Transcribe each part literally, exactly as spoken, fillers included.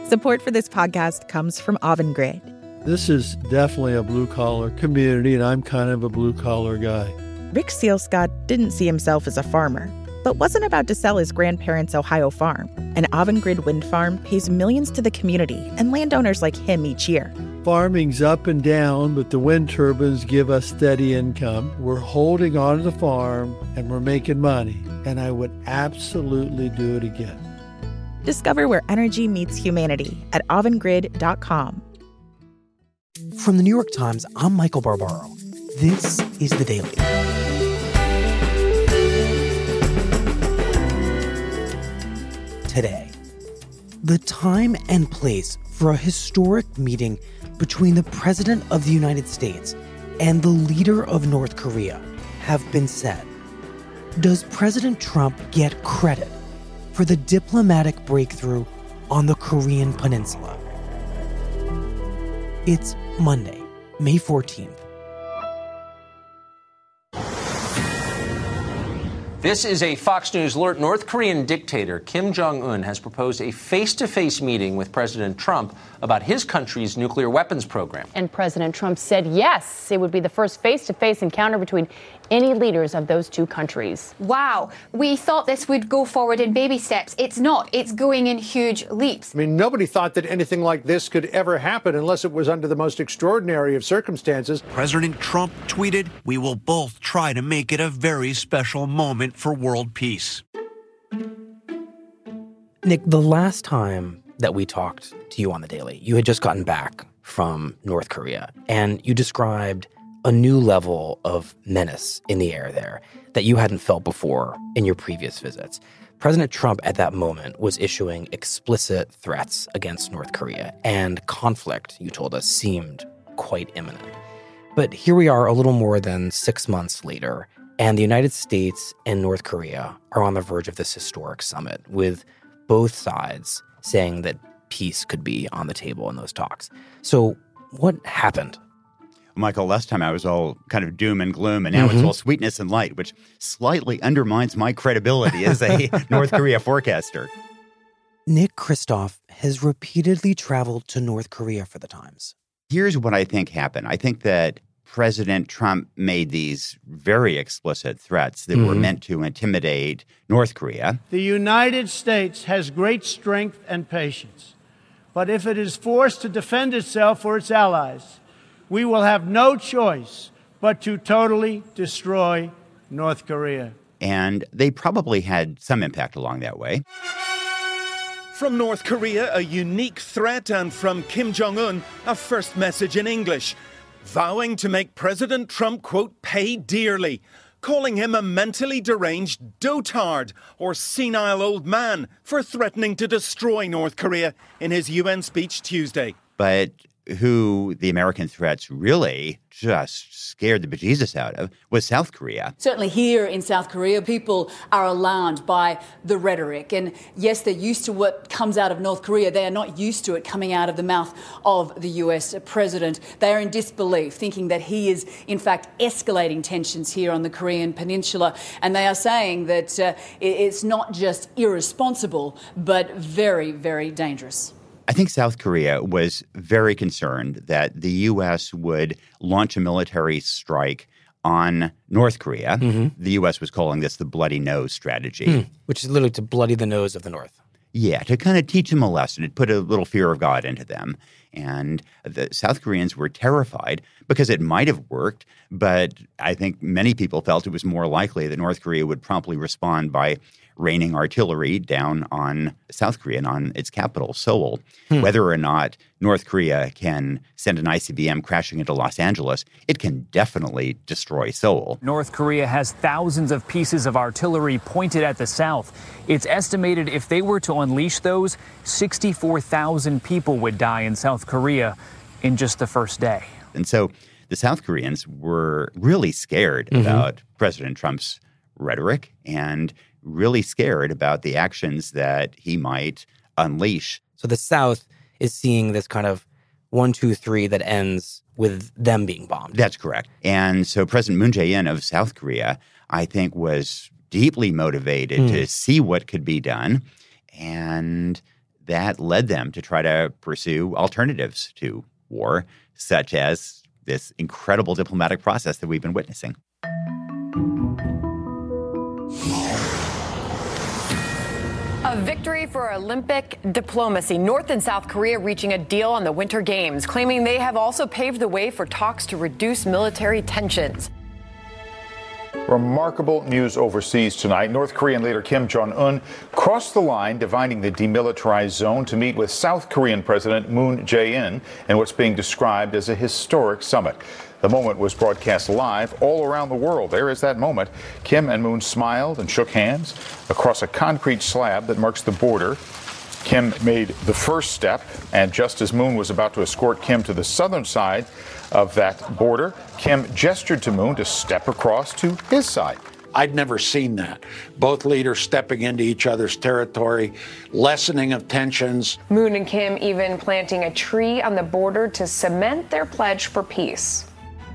Support for this podcast comes from Avangrid. This is definitely a blue-collar community, and I'm kind of a blue-collar guy. Rick Sealscott didn't see himself as a farmer, but wasn't about to sell his grandparents' Ohio farm. An Avangrid wind farm pays millions to the community and landowners like him each year. Farming's up and down, but the wind turbines give us steady income. We're holding on to the farm, and we're making money, and I would absolutely do it again. Discover where energy meets humanity at avangrid dot com. From the New York Times, I'm Michael Barbaro. This is The Daily. Today, the time and place for a historic meeting between the President of the United States and the leader of North Korea have been set. Does President Trump get credit for the diplomatic breakthrough on the Korean Peninsula? It's Monday, May fourteenth. This is a Fox News alert. North Korean dictator Kim Jong-un has proposed a face-to-face meeting with President Trump about his country's nuclear weapons program. And President Trump said yes, it would be the first face-to-face encounter between any leaders of those two countries. Wow, we thought this would go forward in baby steps. It's not. It's going in huge leaps. I mean, nobody thought that anything like this could ever happen unless it was under the most extraordinary of circumstances. President Trump tweeted, "We will both try to make it a very special moment for world peace." Nick, the last time that we talked to you on The Daily, you had just gotten back from North Korea, and you described a new level of menace in the air there that you hadn't felt before in your previous visits. President Trump at that moment was issuing explicit threats against North Korea, and conflict, you told us, seemed quite imminent. But here we are a little more than six months later, and the United States and North Korea are on the verge of this historic summit, with both sides saying that peace could be on the table in those talks. So what happened? Michael, last time I was all kind of doom and gloom, and now mm-hmm. it's all sweetness and light, which slightly undermines my credibility as a North Korea forecaster. Nick Kristof has repeatedly traveled to North Korea for the Times. Here's what I think happened. I think that President Trump made these very explicit threats that mm-hmm. were meant to intimidate North Korea. The United States has great strength and patience, but if it is forced to defend itself or its allies, we will have no choice but to totally destroy North Korea. And they probably had some impact along that way. From North Korea, a unique threat, and from Kim Jong-un, a first message in English, vowing to make President Trump, quote, pay dearly, calling him a mentally deranged dotard or senile old man for threatening to destroy North Korea in his U N speech Tuesday. But who the American threats really just scared the bejesus out of was South Korea. Certainly here in South Korea, people are alarmed by the rhetoric. And yes, they're used to what comes out of North Korea. They are not used to it coming out of the mouth of the U S president. They are in disbelief, thinking that he is, in fact, escalating tensions here on the Korean peninsula. And they are saying that uh, it's not just irresponsible, but very, very dangerous. I think South Korea was very concerned that the U S would launch a military strike on North Korea. Mm-hmm. The U S was calling this the bloody nose strategy. Mm, which is literally to bloody the nose of the North. Yeah, to kind of teach them a lesson. It put a little fear of God into them. And the South Koreans were terrified because it might have worked, but I think many people felt it was more likely that North Korea would promptly respond by raining artillery down on South Korea and on its capital, Seoul. Hmm. Whether or not North Korea can send an I C B M crashing into Los Angeles, it can definitely destroy Seoul. North Korea has thousands of pieces of artillery pointed at the south. It's estimated if they were to unleash those, sixty-four thousand people would die in South Korea in just the first day. And so the South Koreans were really scared mm-hmm. about President Trump's rhetoric and really scared about the actions that he might unleash. So the South is seeing this kind of one, two, three that ends with them being bombed. That's correct. And so President Moon Jae-in of South Korea, I think, was deeply motivated mm. to see what could be done. And that led them to try to pursue alternatives to war, such as this incredible diplomatic process that we've been witnessing. A victory for Olympic diplomacy. North and South Korea reaching a deal on the Winter Games, claiming they have also paved the way for talks to reduce military tensions. Remarkable news overseas tonight. North Korean leader Kim Jong-un crossed the line dividing the demilitarized zone to meet with South Korean President Moon Jae-in in what's being described as a historic summit. The moment was broadcast live all around the world. There is that moment. Kim and Moon smiled and shook hands across a concrete slab that marks the border. Kim made the first step, and just as Moon was about to escort Kim to the southern side of that border, Kim gestured to Moon to step across to his side. I'd never seen that. Both leaders stepping into each other's territory, lessening of tensions. Moon and Kim even planting a tree on the border to cement their pledge for peace.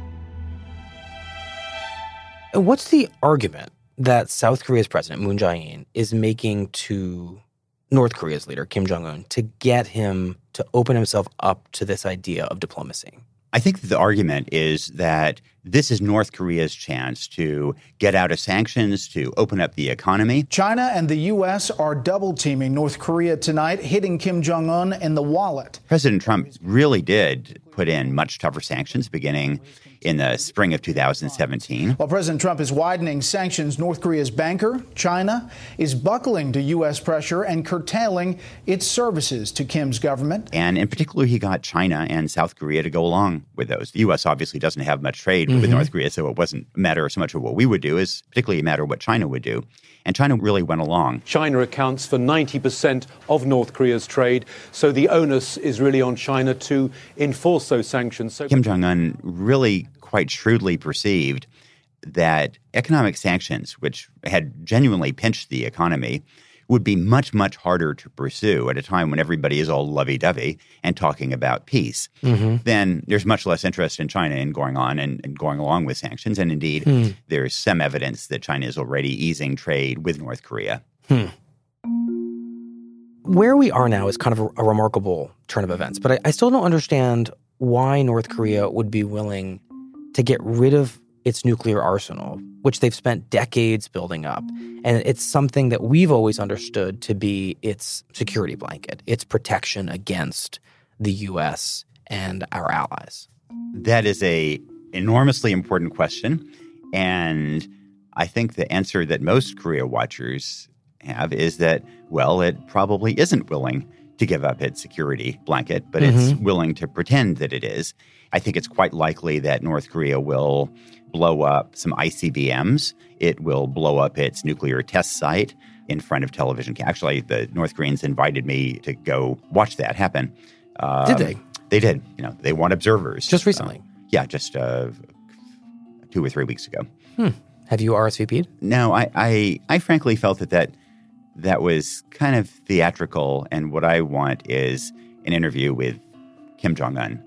What's the argument that South Korea's president, Moon Jae-in, is making to North Korea's leader, Kim Jong-un, to get him to open himself up to this idea of diplomacy? I think that the argument is that this is North Korea's chance to get out of sanctions, to open up the economy. China and the U S are double-teaming North Korea tonight, hitting Kim Jong-un in the wallet. President Trump really did put in much tougher sanctions beginning in the spring of two thousand seventeen. While President Trump is widening sanctions, North Korea's banker, China, is buckling to U S pressure and curtailing its services to Kim's government. And in particular, he got China and South Korea to go along with those. The U S obviously doesn't have much trade mm-hmm. with North Korea, so it wasn't a matter so much of what we would do, as particularly a matter of what China would do. And China really went along. China accounts for ninety percent of North Korea's trade, so the onus is really on China to enforce those sanctions. So Kim Jong-un really quite shrewdly perceived that economic sanctions, which had genuinely pinched the economy, would be much, much harder to pursue at a time when everybody is all lovey-dovey and talking about peace. Mm-hmm. Then there's much less interest in China in going on and, and going along with sanctions. And indeed, mm. there's some evidence that China is already easing trade with North Korea. Hmm. Where we are now is kind of a, a remarkable turn of events, but I, I still don't understand why North Korea would be willing to get rid of its nuclear arsenal, which they've spent decades building up. And it's something that we've always understood to be its security blanket, its protection against the U S and our allies. That is a enormously important question. And I think the answer that most Korea watchers have is that, well, it probably isn't willing to give up its security blanket, but mm-hmm. it's willing to pretend that it is. I think it's quite likely that North Korea will blow up some I C B Ms. It will blow up its nuclear test site in front of television. Actually, the North Koreans invited me to go watch that happen. Um, did they? They did. You know, they want observers. Just recently? Uh, yeah, just uh, two or three weeks ago. Hmm. Have you R S V P'd? No, I, I, I frankly felt that, that that was kind of theatrical, and what I want is an interview with Kim Jong-un.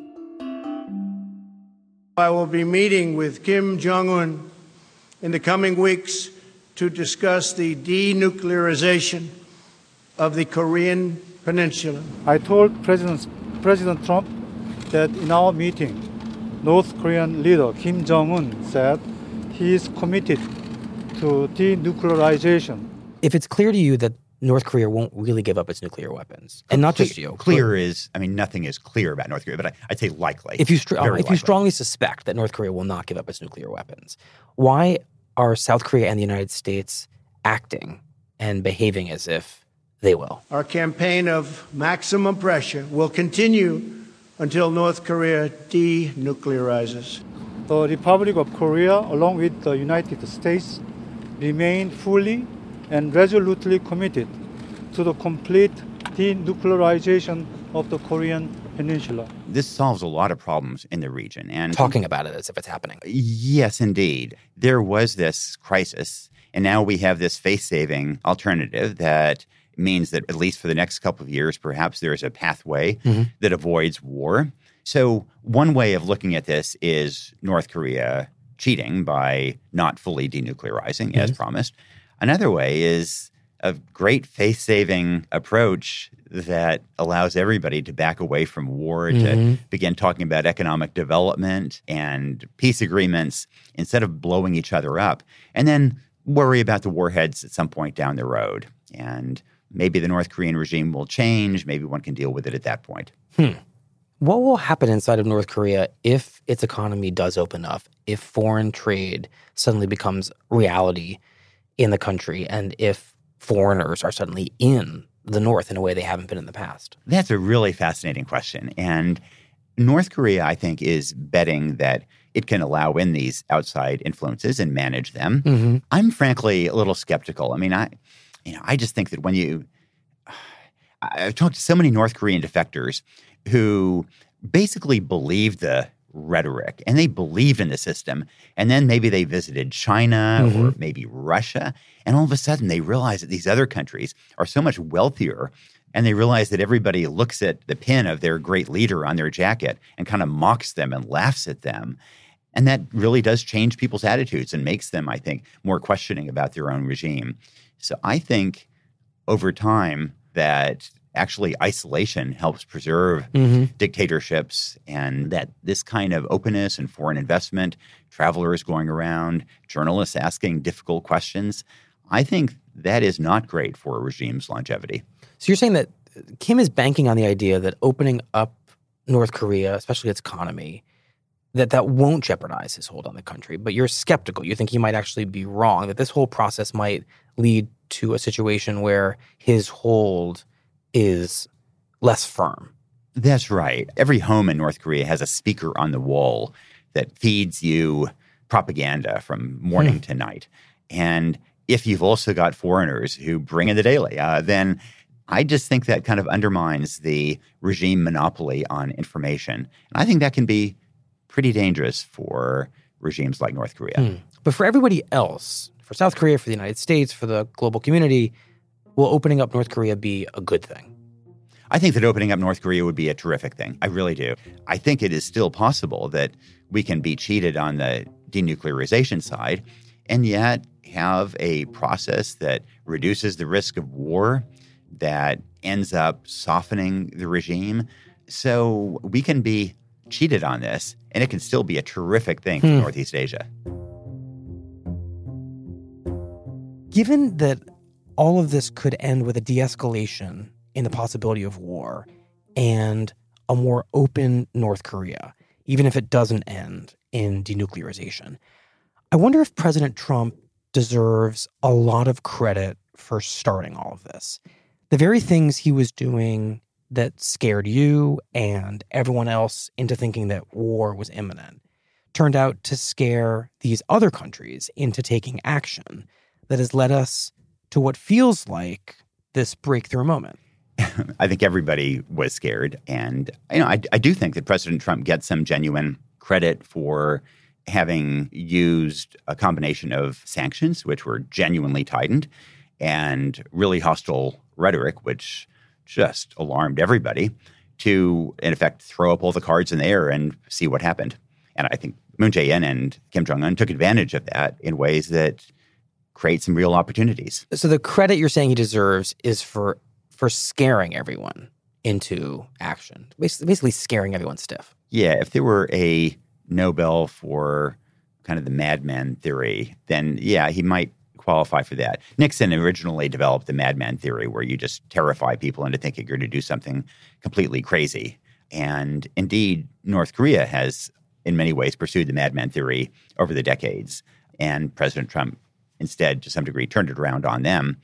I will be meeting with Kim Jong-un in the coming weeks to discuss the denuclearization of the Korean Peninsula. I told President, President Trump that in our meeting, North Korean leader Kim Jong-un said he is committed to denuclearization. If it's clear to you that North Korea won't really give up its nuclear weapons, and not just you. Clear is, I mean, nothing is clear about North Korea, but I, I'd say likely. If you str- if likely. you strongly suspect that North Korea will not give up its nuclear weapons, why are South Korea and the United States acting and behaving as if they will? Our campaign of maximum pressure will continue until North Korea denuclearizes. The Republic of Korea, along with the United States, remain fully and resolutely committed to the complete denuclearization of the Korean Peninsula. This solves a lot of problems in the region. And talking about it as if it's happening. Yes, indeed. There was this crisis, and now we have this face-saving alternative that means that at least for the next couple of years, perhaps there is a pathway mm-hmm. that avoids war. So one way of looking at this is North Korea cheating by not fully denuclearizing, mm-hmm. as promised. Another way is a great faith-saving approach that allows everybody to back away from war, Mm-hmm. to begin talking about economic development and peace agreements instead of blowing each other up, and then worry about the warheads at some point down the road. And maybe the North Korean regime will change. Maybe one can deal with it at that point. Hmm. What will happen inside of North Korea if its economy does open up, if foreign trade suddenly becomes reality in the country, and if foreigners are suddenly in the North in a way they haven't been in the past? That's a really fascinating question. And North Korea, I think, is betting that it can allow in these outside influences and manage them. Mm-hmm. I'm frankly a little skeptical. I mean, I, you know, I just think that when you, I've talked to so many North Korean defectors who basically believed the rhetoric and they believed in the system. And then maybe they visited China Mm-hmm. or maybe Russia. And all of a sudden they realize that these other countries are so much wealthier. And they realize that everybody looks at the pin of their great leader on their jacket and kind of mocks them and laughs at them. And that really does change people's attitudes and makes them, I think, more questioning about their own regime. So I think over time that actually isolation helps preserve Mm-hmm. dictatorships, and that this kind of openness and foreign investment, travelers going around, journalists asking difficult questions, I think that is not great for a regime's longevity. So you're saying that Kim is banking on the idea that opening up North Korea, especially its economy, that that won't jeopardize his hold on the country. But you're skeptical. You think he might actually be wrong, that this whole process might lead to a situation where his hold is less firm. That's right. Every home in North Korea has a speaker on the wall that feeds you propaganda from morning Hmm. to night. And if you've also got foreigners who bring in the daily, uh, then I just think that kind of undermines the regime monopoly on information. And I think that can be pretty dangerous for regimes like North Korea. Hmm. But for everybody else, for South Korea, for the United States, for the global community, will opening up North Korea be a good thing? I think that opening up North Korea would be a terrific thing. I really do. I think it is still possible that we can be cheated on the denuclearization side and yet have a process that reduces the risk of war, that ends up softening the regime. So we can be cheated on this, and it can still be a terrific thing for Hmm. Northeast Asia. Given that all of this could end with a de-escalation in the possibility of war and a more open North Korea, even if it doesn't end in denuclearization, I wonder if President Trump deserves a lot of credit for starting all of this. The very things he was doing that scared you and everyone else into thinking that war was imminent turned out to scare these other countries into taking action that has led us to what feels like this breakthrough moment. I think everybody was scared. And you know, I, I do think that President Trump gets some genuine credit for having used a combination of sanctions, which were genuinely tightened, and really hostile rhetoric, which just alarmed everybody, to, in effect, throw up all the cards in the air and see what happened. And I think Moon Jae-in and Kim Jong-un took advantage of that in ways that create some real opportunities. So the credit you're saying he deserves is for for scaring everyone into action, basically, basically scaring everyone stiff. Yeah, if there were a Nobel for kind of the madman theory, then yeah, he might qualify for that. Nixon originally developed the madman theory, where you just terrify people into thinking you're going to do something completely crazy. And indeed, North Korea has in many ways pursued the madman theory over the decades. And President Trump instead, to some degree, turned it around on them.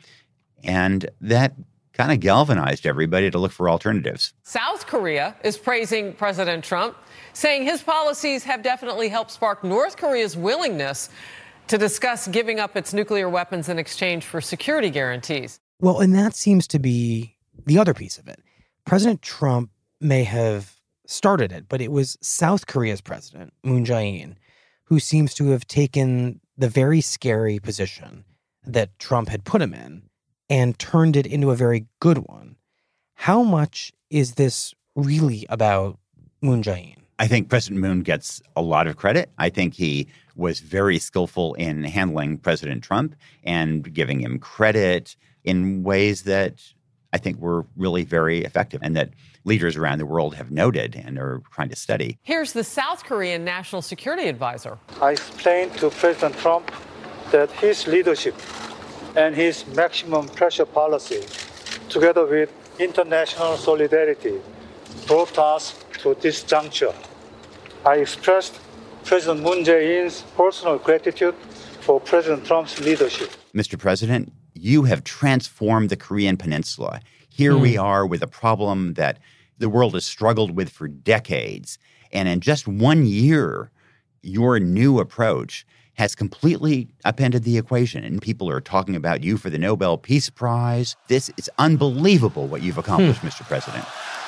And that kind of galvanized everybody to look for alternatives. South Korea is praising President Trump, saying his policies have definitely helped spark North Korea's willingness to discuss giving up its nuclear weapons in exchange for security guarantees. Well, and that seems to be the other piece of it. President Trump may have started it, but it was South Korea's president, Moon Jae-in, who seems to have taken the very scary position that Trump had put him in and turned it into a very good one. How much is this really about Moon Jae-in? I think President Moon gets a lot of credit. I think he was very skillful in handling President Trump and giving him credit, in ways that I think were really very effective and that leaders around the world have noted and are trying to study. Here's the South Korean National Security Advisor. I explained to President Trump that his leadership and his maximum pressure policy, together with international solidarity, brought us to this juncture. I expressed President Moon Jae-in's personal gratitude for President Trump's leadership. Mister President, you have transformed the Korean Peninsula. Here mm. we are with a problem that the world has struggled with for decades. And in just one year, your new approach has completely upended the equation. And people are talking about you for the Nobel Peace Prize. This is unbelievable what you've accomplished, hmm. Mister President.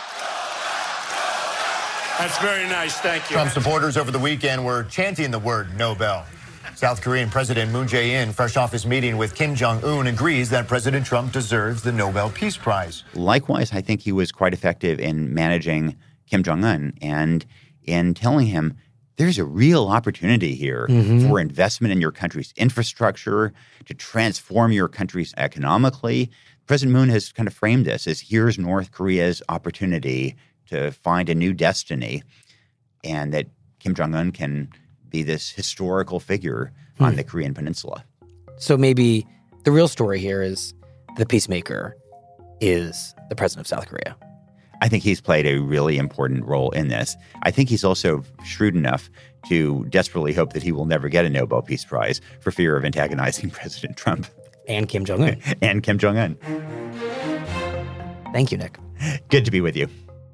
That's very nice. Thank you. Trump supporters over the weekend were chanting the word Nobel. South Korean President Moon Jae-in, fresh off his meeting with Kim Jong-un, agrees that President Trump deserves the Nobel Peace Prize. Likewise, I think he was quite effective in managing Kim Jong-un and in telling him there's a real opportunity here mm-hmm. for investment in your country's infrastructure, to transform your countries economically. President Moon has kind of framed this as here's North Korea's opportunity to find a new destiny, and that Kim Jong-un can be this historical figure hmm. on the Korean Peninsula. So maybe the real story here is the peacemaker is the president of South Korea. I think he's played a really important role in this. I think he's also shrewd enough to desperately hope that he will never get a Nobel Peace Prize for fear of antagonizing President Trump. And Kim Jong-un. and Kim Jong-un. Thank you, Nick. Good to be with you.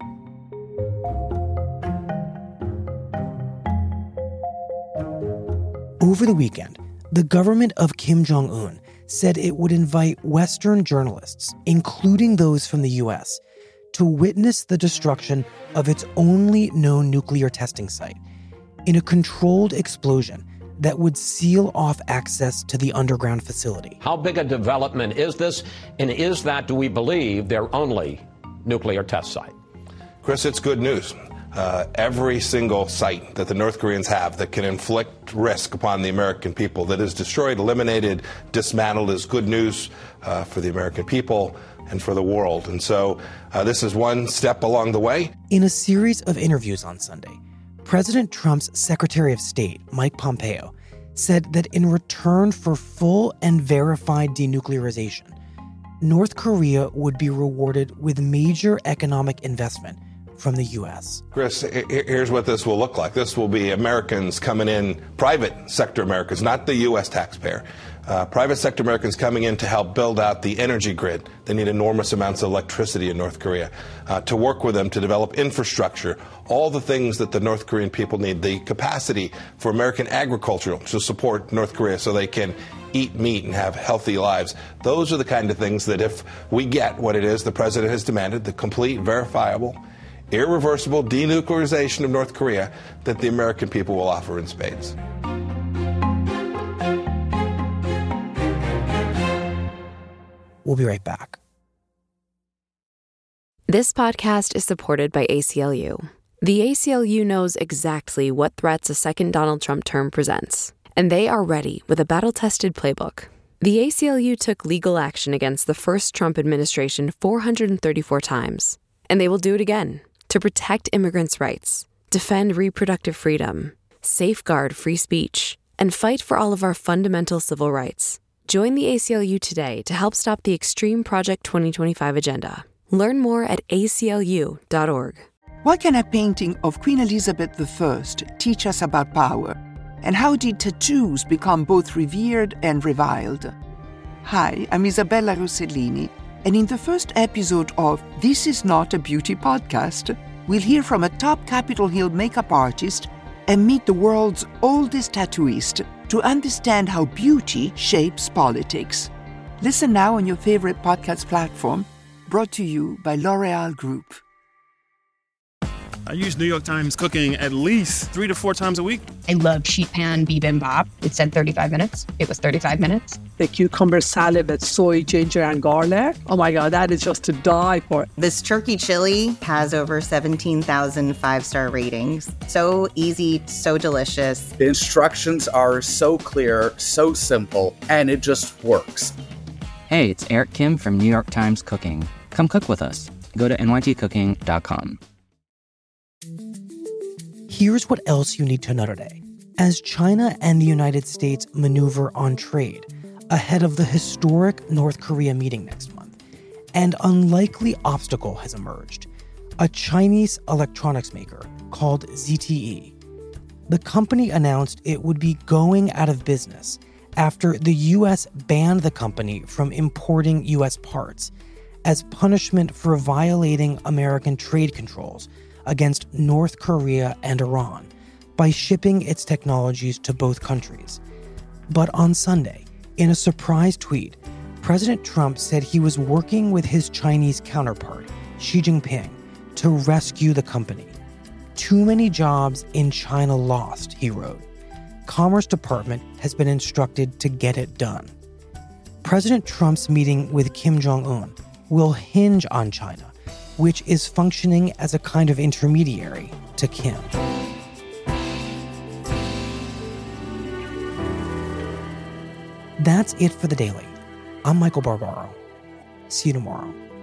Over the weekend, the government of Kim Jong-un said it would invite Western journalists, including those from the U S, to witness the destruction of its only known nuclear testing site in a controlled explosion that would seal off access to the underground facility. How big a development is this? And is that, do we believe, their only nuclear test site? Chris, it's good news. Uh, every single site that the North Koreans have that can inflict risk upon the American people, that is destroyed, eliminated, dismantled, is good news uh, for the American people and for the world. And so uh, this is one step along the way. In a series of interviews on Sunday, President Trump's Secretary of State, Mike Pompeo, said that in return for full and verified denuclearization, North Korea would be rewarded with major economic investment from the U S. Chris, here's what this will look like. This will be Americans coming in, private sector Americans, not the U S taxpayer. Uh, private sector Americans coming in to help build out the energy grid. They need enormous amounts of electricity in North Korea. Uh, to work with them to develop infrastructure, all the things that the North Korean people need, the capacity for American agriculture to support North Korea so they can eat meat and have healthy lives. Those are the kind of things that if we get what it is the president has demanded, the complete, verifiable, irreversible denuclearization of North Korea, that the American people will offer in spades. We'll be right back. This podcast is supported by A C L U. The A C L U knows exactly what threats a second Donald Trump term presents, and they are ready with a battle-tested playbook. The A C L U took legal action against the first Trump administration four hundred thirty-four times, and they will do it again. To protect immigrants' rights, defend reproductive freedom, safeguard free speech, and fight for all of our fundamental civil rights. Join the A C L U today to help stop the extreme Project twenty twenty-five agenda. Learn more at A C L U dot org. What can a painting of Queen Elizabeth the First teach us about power? And how did tattoos become both revered and reviled? Hi, I'm Isabella Rossellini. And in the first episode of This Is Not a Beauty Podcast, we'll hear from a top Capitol Hill makeup artist and meet the world's oldest tattooist to understand how beauty shapes politics. Listen now on your favorite podcast platform, brought to you by L'Oreal Group. I use New York Times Cooking at least three to four times a week. I love sheet pan bibimbap. It said thirty-five minutes. It was thirty-five minutes. The cucumber salad with soy, ginger, and garlic. Oh my God, that is just to die for. This turkey chili has over seventeen thousand five-star ratings. So easy, so delicious. The instructions are so clear, so simple, and it just works. Hey, it's Eric Kim from New York Times Cooking. Come cook with us. Go to N Y T cooking dot com. Here's what else you need to know today. As China and the United States maneuver on trade ahead of the historic North Korea meeting next month, an unlikely obstacle has emerged: a Chinese electronics maker called Z T E. The company announced it would be going out of business after the U S banned the company from importing U S parts as punishment for violating American trade controls against North Korea and Iran by shipping its technologies to both countries. But on Sunday, in a surprise tweet, President Trump said he was working with his Chinese counterpart, Xi Jinping, to rescue the company. Too many jobs in China lost, he wrote. Commerce Department has been instructed to get it done. President Trump's meeting with Kim Jong-un will hinge on China, which is functioning as a kind of intermediary to Kim. That's it for The Daily. I'm Michael Barbaro. See you tomorrow.